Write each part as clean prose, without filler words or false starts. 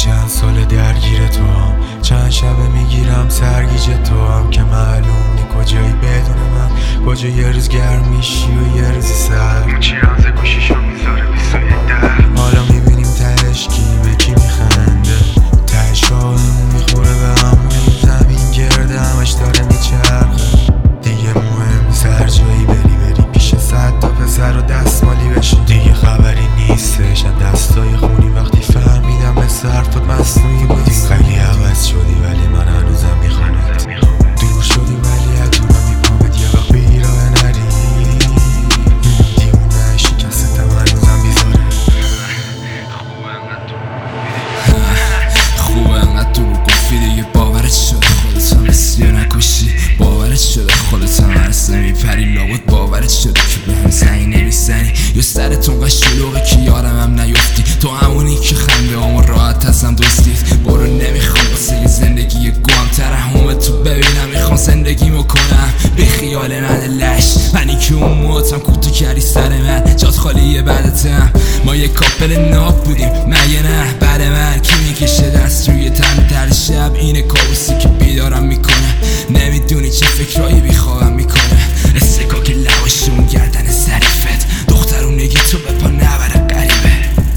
چند سال درگیر تو هم، چند شبه میگیرم سرگیج تو هم که معلوم نی کجایی بدون من، کجا یه روز گرم میشی و یه روزی سر موچی رمز گوشیشو میذاره 21 حالا میبینیم تهش کی به کی میخنده، تهش شاهمون میخوره به هم، زمین گرده همش داره میچرخه دیگه. مهم سر جایی بری پیش 100 تا پسر و دستمالی بشی، دیگه خبری نیستش از دستای خونی. وقتی فهمیدم به حرفات مصنوعی بودی، خیلی عوض شدی ولی من هنوزم میخوامت، دور شدی ولی از دورا میپامت، یه وقت به راه نری دیونه شکستم هنوزم بیزاره. خوبه انقدر تو گفتی دیگه باورت شده، خودت هم رسی یا نکشی باورت شده، خودت هم عرصه میپری لابد باورت شده که به هم زنی نمیزنی یا سرتون قش شلوغه که یارم هم نیفتی، تو همونی که خنده همون راحت ازم دوستید. برو نمیخوام واسه یه زندگی گوام ترحم تو ببینم، میخوام زندگیمو کنم به خیال من لش، منی که اون موتم کوتو کردی سر من، جات خالیه بعدتم. ما یه کاپل ناب بودیم مگه نه بعد من، کی میکشه دست روی تن در شب، اینه کابوسی که بیدارم میکنه، نمیدونی چه فکرایی بیخوابم میکنه، استکاک لباشون گردن ظریفت، دخترون نگی تو به پا نبره غریبه.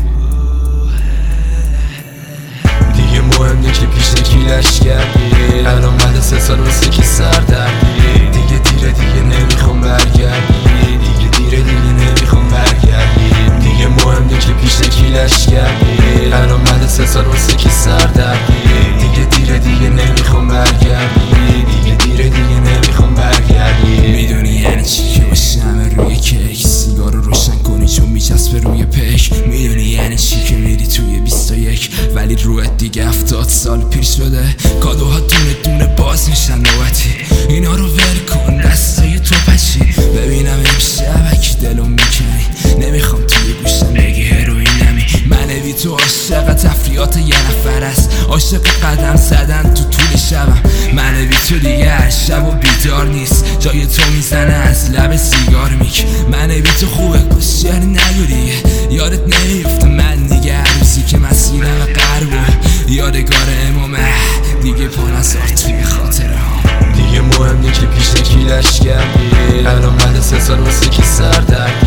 دیگه مهم نی که پیش کیلش کردی، الان بعد 3 سال واسه کی سر دردی، دیگه دیره دیگه نمیخوام برگردی، دیگه نمیخوام برگردی، دیگه مهم نی که پیش کیلش کردی، الان بعد 3 سال واسه کی سر دردی، دیگه دیگه نمیخوام برگردی، دیگه نمیخوام برگردی. میدونی یعنی چی که باشم روی کیک، سیگار رو روشن کنی چون میچسبه روی پیک، میدونی یعنی چی که میری توی 21 ولی رویت دیگه 70 سال پیر شده، کادوها دونه دونه باز میشن نوبتی، اینا رو ول کن دستای تو پچی، ببینم امشب کی دلو میکنی، نمیخوام توی گوشم بگی هروئین نمی، من بی تو عاشق تفریات یه نفر است، عاشق قدم زدن تو طول شبم، من بی تو دیگه هر شب و بیدار نیست، جای تو میزنه از لب سیگار میک، من بی تو خوبه کشیر نگو دیگه، یادت نمیفته من دیگه هر روزی که مسیرم غرب و یادگار امامه، دیگه پانسار توی خاطره ها، دیگه مهم نی که پیش کیلش کردی، الان بعد 3 سال واسه کی سر دردی،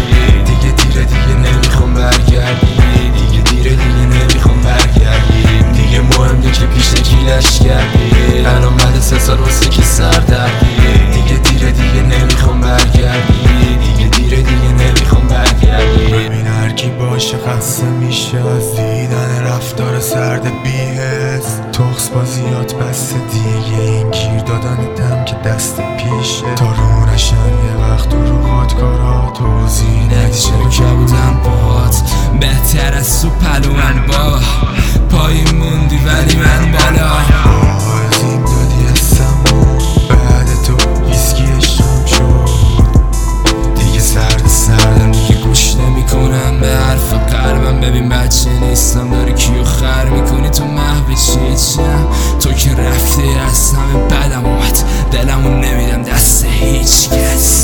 دیگه نمیخوام برگردی، دیگه نمیخوام برگردی، دیگه مهم نی که پیش کیلش کردی، الان بعد 3 سال واسه کی سر دردی، دیگه نمیخوام برگردی، دیگه نمیخوام برگردی. ببین هر کی باشه خسته میشه از دیدن رفتار سرد بی‌حس، تخس بازیات بس دیگه، این گیر دادن دم که دست پیشه، تا رو نشن یه وقت رو خودکارا توضیح ندی چرا که بودم باهات بهتر از تو پلومن با پایی موندی ولی من بالا، آزیم دادی حسمون بعد تو ویسکی شام شد، دیگه سردم دیگه گوش نمیکنم به حرف قلبم، ببین بچه نیستم داری کیو خر میکنی، تو محو چیم تو که رفتی از همه بدم اومد، دلمو نمیدم دست هیچ کس.